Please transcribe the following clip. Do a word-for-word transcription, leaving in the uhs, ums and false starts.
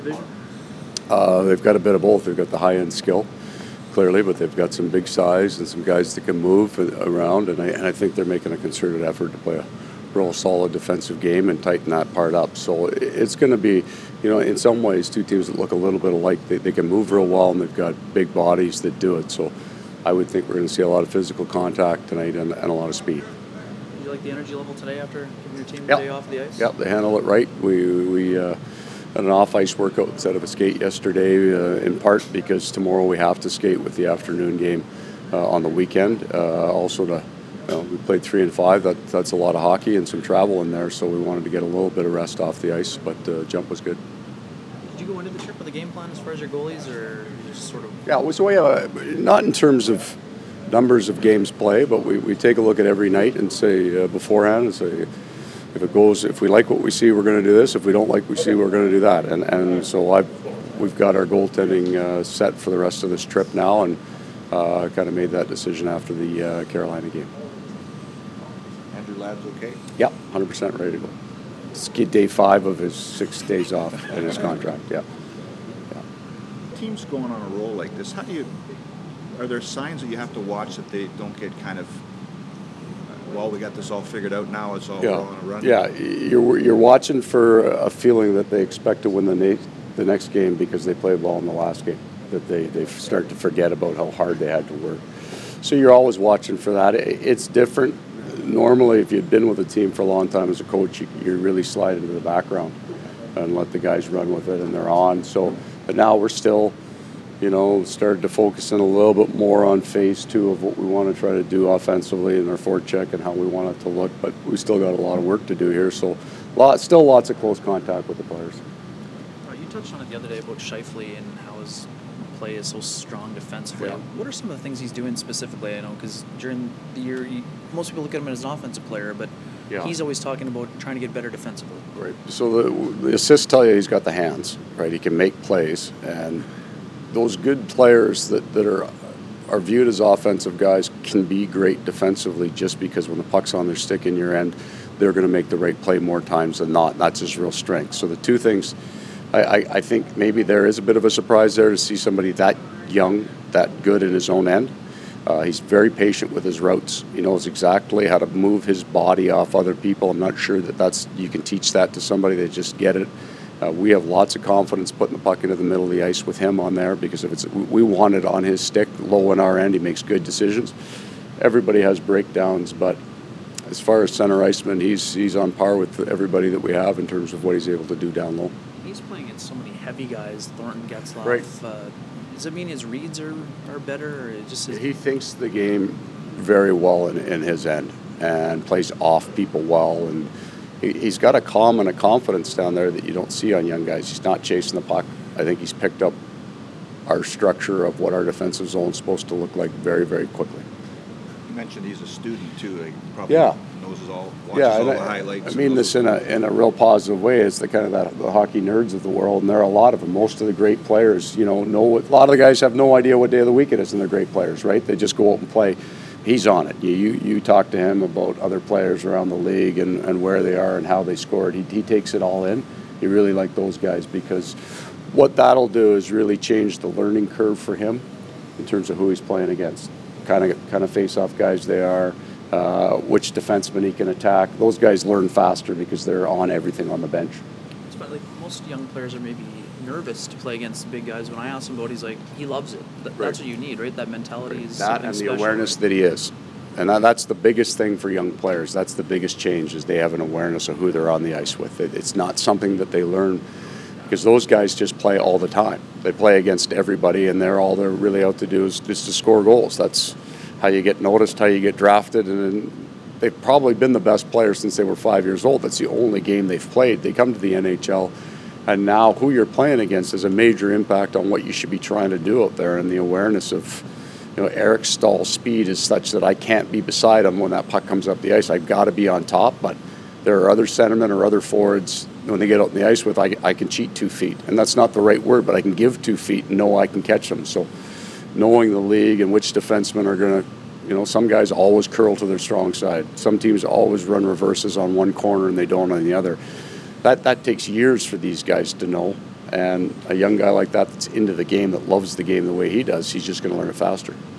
Uh, they've got a bit of both. They've got the high-end skill, clearly, but they've got some big size and some guys that can move around, and I, and I think they're making a concerted effort to play a real solid defensive game and tighten that part up. So it's going to be, you know, in some ways, two teams that look a little bit alike. They, they can move real well, and they've got big bodies that do it. So I would think we're going to see a lot of physical contact tonight and, and a lot of speed. Did you like the energy level today after giving your team the Yep. day off the ice? Yep, they handle it right. We, we uh, had an off-ice workout instead of a skate yesterday, uh, in part because tomorrow we have to skate with the afternoon game uh, on the weekend. Uh, also, to, you know, we played three and five. That, that's a lot of hockey and some travel in there, so we wanted to get a little bit of rest off the ice, but uh, jump was good. Did you go into the trip with a game plan as far as your goalies, or just sort of? Yeah, so we have a, not in terms of numbers of games play, but we, we take a look at every night and say uh, beforehand and say, if it goes, if we like what we see, we're going to do this. If we don't like what we see, we're going to do that. And and so I've, we've got our goaltending uh, set for the rest of this trip now, and uh, kind of made that decision after the uh, Carolina game. Andrew Ladd's okay? Yep, one hundred percent ready to go. It's day five of his six days off in his contract. Yeah. yeah. Teams going on a roll like this, how do you? Are there signs that you have to watch that they don't get kind of? Well, we got this all figured out now. It's all yeah. on a run. Yeah, you're you're watching for a feeling that they expect to win the na- the next game because they played well in the last game. That they they start to forget about how hard they had to work. So you're always watching for that. It's different. Normally, if you've been with a team for a long time as a coach, you, you really slide into the background and let the guys run with it, and they're on. So, but now we're still, you know, started to focus in a little bit more on phase two of what we want to try to do offensively in our forecheck and how we want it to look. But we still got a lot of work to do here. So, lot, still lots of close contact with the players. Uh, you touched on it the other day about Scheifele and how his play is so strong defensively. Yeah. What are some of the things he's doing specifically? I know because during the year, he, most people look at him as an offensive player, but Yeah. he's always talking about trying to get better defensively. Right. So the, the assists tell you he's got the hands, right? He can make plays, and those good players that, that are are viewed as offensive guys can be great defensively just because when the puck's on their stick in your end, they're going to make the right play more times than not. And that's his real strength. So the two things, I, I, I think maybe there is a bit of a surprise there to see somebody that young, that good in his own end. Uh, he's very patient with his routes. He knows exactly how to move his body off other people. I'm not sure that that's you can teach that to somebody. They just get it. Uh, we have lots of confidence putting the puck into the middle of the ice with him on there because if it's we want it on his stick, low in our end. He makes good decisions. Everybody has breakdowns, but as far as center iceman, he's he's on par with everybody that we have in terms of what he's able to do down low. He's playing against so many heavy guys, Thornton, Getzlaff. Right. Uh, does it mean his reads are, are better, or it just his... He thinks the game very well in, in his end and plays off people well, and he, he's got a calm and a confidence down there that you don't see on young guys. He's not chasing the puck. I think he's picked up our structure of what our defensive zone is supposed to look like very, very quickly. You mentioned he's a student too. Like probably Yeah. knows all, watches Yeah, all and the I, highlights. I mean this in a in a real positive way. It's the kind of that, the hockey nerds of the world, and there are a lot of them. Most of the great players, you know, know what, a lot of the guys have no idea what day of the week it is, and they're great players, right? They just go out and play. He's on it. You you, you talk to him about other players around the league and, and where they are and how they scored. He he takes it all in. You really like those guys because what that'll do is really change the learning curve for him in terms of who he's playing against. Kind of kind of face-off guys they are. Uh, which defenseman he can attack. Those guys learn faster because they're on everything on the bench. It's about, like, most young players are maybe nervous to play against big guys. When I ask him about it, he's like, he loves it. Th- Right. That's what you need, right? That mentality is That something and the special, awareness right? that he is. And that, that's the biggest thing for young players. That's the biggest change is they have an awareness of who they're on the ice with. It, it's not something that they learn because those guys just play all the time. They play against everybody, and they're all they're really out to do is just to score goals. That's how you get noticed, how you get drafted, and they've probably been the best players since they were five years old. That's the only game they've played. They come to the N H L, and now who you're playing against has a major impact on what you should be trying to do out there. And the awareness of, you know, Eric Stahl's speed is such that I can't be beside him when that puck comes up the ice. I've got to be on top, but there are other centermen or other forwards when they get out in the ice with, I, I can cheat two feet. And that's not the right word, but I can give two feet and know I can catch them. So knowing the league and which defensemen are going to, you know, some guys always curl to their strong side. Some teams always run reverses on one corner and they don't on the other. That that takes years for these guys to know. And a young guy like that that's into the game, that loves the game the way he does, he's just going to learn it faster.